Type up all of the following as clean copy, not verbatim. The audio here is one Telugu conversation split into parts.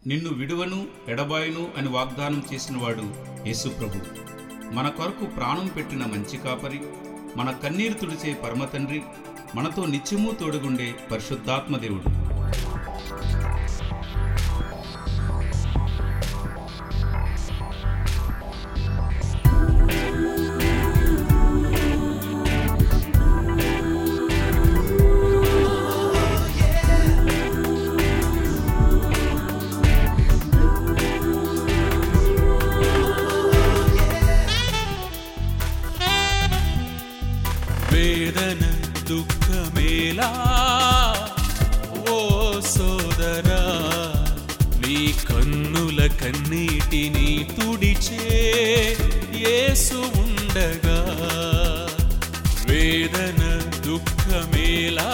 నిన్ను విడువను ఎడబాయును అని వాగ్దానం చేసినవాడు యేసు ప్రభు. మన కొరకు ప్రాణం పెట్టిన మంచి కాపరి, మన కన్నీరు తుడిచే పరమతండ్రి, మనతో నిత్యమూ తోడుగుండే పరిశుద్ధాత్మ దేవుడు. వేదన దుఃఖమేలా ఓ సోదరా, నీ కన్నుల కన్నీటిని తుడిచే యేసు ఉండగా. వేదన దుఃఖమేలా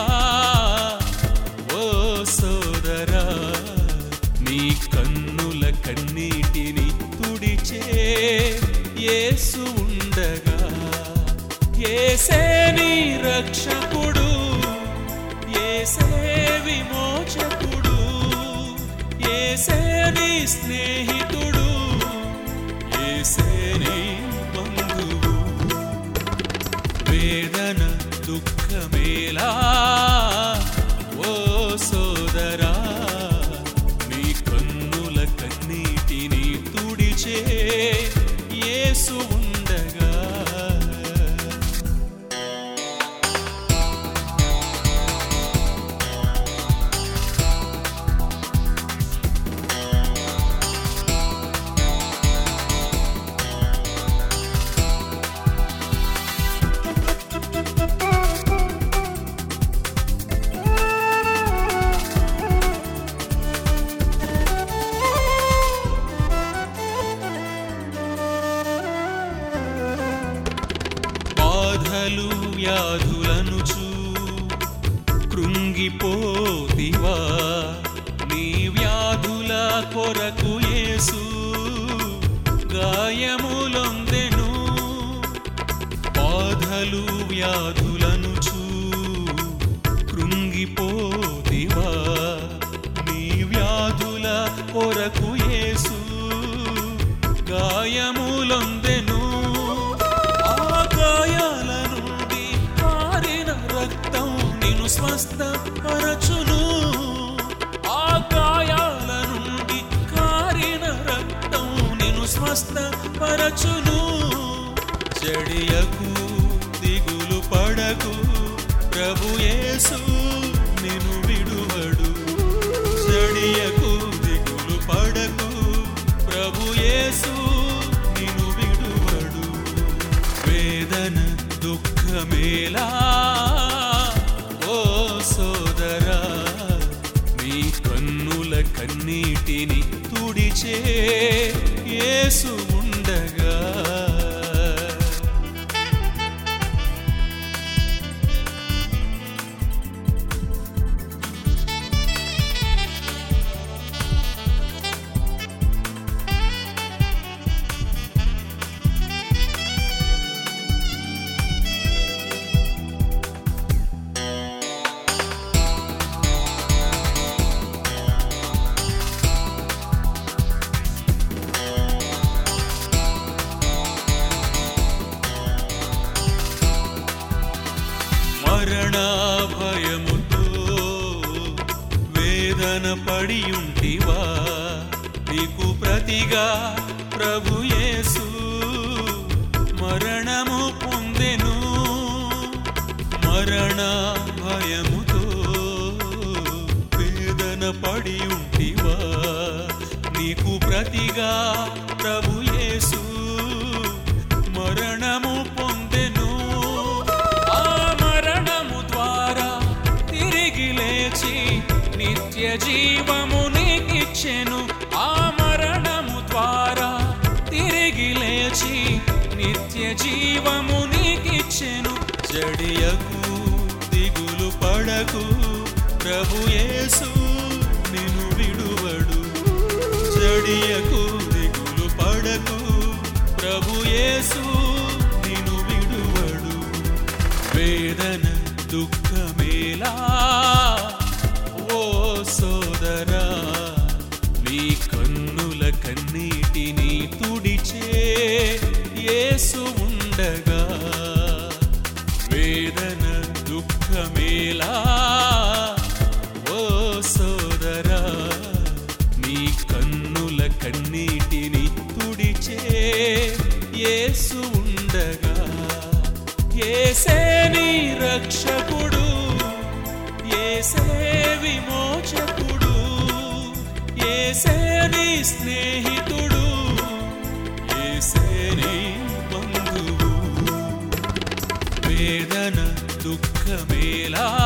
ఓ సోదరా, నీ కన్నుల కన్నీటిని తుడిచే యేసు ఉండగా. యేసే నీ రక్షకుడు, యేసే విమోచకుడు, యేసే నీ స్నేహితుడు, యేసే నీ బంధువు. వేదన దుఃఖమేలా ఓ సోదరా, నీ కన్నుల కన్నీటిని తుడిచే యేసు ఉండగా. బాధలు వ్యాధులనుచు కృంగిపోతివా, నీ వ్యాధుల కొరకు యేసు గాయములొందెను. బాధలు వ్యాధులనుచు కృంగిపోతివా, నీ వ్యాధుల కొరకు యేసు గాయములొందెను. గాయాల నుండి కారిన రక్తం నిన్ను స్వస్థపరచును. ఆ గాయాల నుండి కారిన రక్తం నిన్ను స్వస్థపరచును. జడియకు దిగులు పడకు, ప్రభు యేసు నిన్ను విడువడు. జడియకు దిగులు పడకు, ప్రభు యేసు నిన్ను విడువడు. వేదన దుఃఖమేలా ఓ సోదరా, నీ కన్నుల కన్నీటిని తుడిచే యేసు ఉండగా. మరణ భయముతో వేదన పడియుంటివా, నీకు ప్రతిగా ప్రభు యేసు మరణము పొందెను. మరణ భయముతో వేదన పడియుంటివా, నీకు ప్రతిగా ప్రభు యేసు మరణము పొందెను. నిత్య జీవము నీకిచ్చెను. ఆ మరణము ద్వారా తిరిగి లేచి నిత్య జీవము నీకిచ్చెను. జడియకు దిగులు పడకు, ప్రభు యేసు నిన్ను విడువడు. జడియకు దిగులు పడకు, ప్రభు యేసు నిన్ను విడువడు. వేదన దుఃఖమేలా ఓ సోదరా, నీ కన్నుల కన్నీటిని తుడిచే యేసు ఉండగా వేదన దుఃఖమేలా ఓ సోదరా, నీ కన్నుల కన్నీటిని తుడిచే యేసు ఉండగా, యేసే నీ రక్షకుడు, యేసే విమోచకుడు, యేసే నీ స్నేహితుడు, యేసే నీ బంధువు. వేదన దుఃఖమేలా